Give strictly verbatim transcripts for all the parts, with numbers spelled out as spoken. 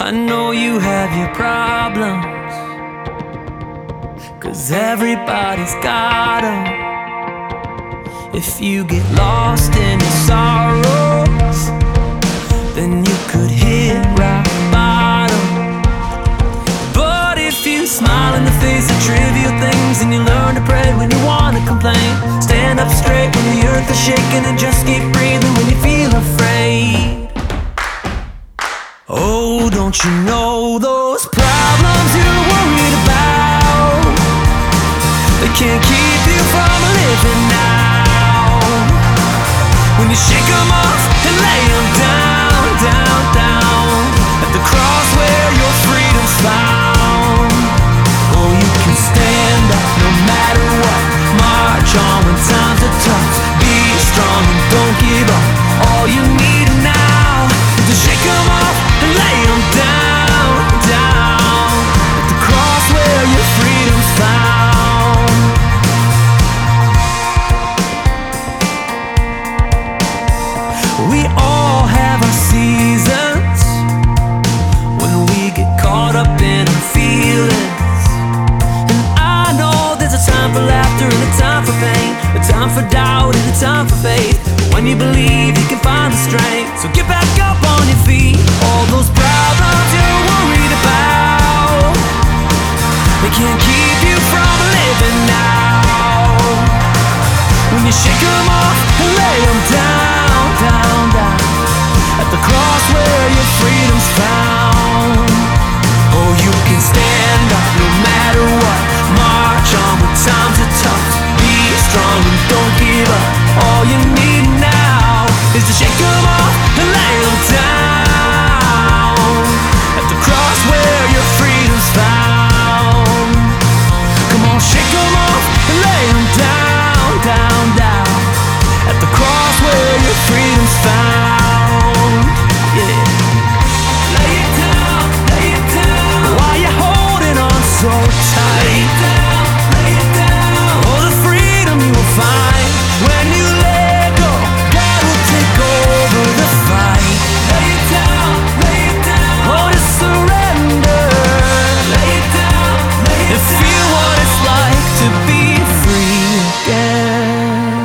I know you have your problems, 'cause everybody's got them. If you get lost in your sorrows, then you could hit rock bottom. But if you smile in the face of trivial things, and you learn to pray when you wanna complain, stand up straight when the earth is shaking, and just keep breathing when you feel afraid. Oh, don't you know those problems you're worried about, they can't keep you from living now. When you shake them off and lay them down, down, down, at the cross where your freedom's found. Oh, you can stand up no matter what, march on when times are tough. Be strong and don't give up, all you need now is to shake them off and lay them down, down, at the cross where your freedom's found. We all have our seasons when we get caught up in our feelings. And I know there's a time for laughter and a time for pain, a time for doubt and a time for faith. But when you believe, you can find the strength. So get back up on your feet. All those problems you're worried about, they can't keep you from living now. When you shake them off and lay them down, down, down, at the cross where your freedom's found. Oh, you can stand up no matter what, march on when times are tough. Be strong and don't give up, all you need now is to shake them off and lay them down, at the cross where your freedom's found. Come on, shake them off and lay them down, down, down, at the cross where your freedom's found. Yeah. Lay it down, lay it down. Why you holding on so tight? Lay it down, lay it down. Oh, the freedom you will find when you let go. God will take over the fight. Lay it down, lay it down. Oh, just surrender. Lay it down, lay it down. And feel what it's like to be free again.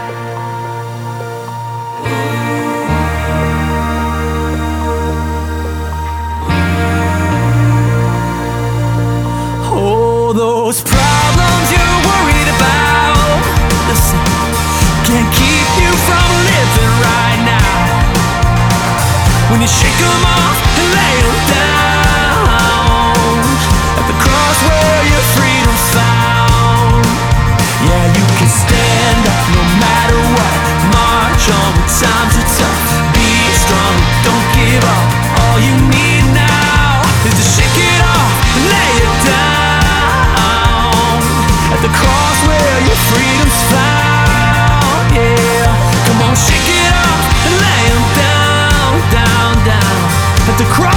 Oh, those problems you're worried about, listen, can't keep you from living right now. When you shake them off and lay them down, at the cross where your freedom's found. Yeah, you can stand up no matter what, march on when times are tough. Be strong, don't give up, all you need now is to shake it off and lay it down, at the cross where your freedom's found. Yeah, come on, shake it off and lay them down, down, down, at the cross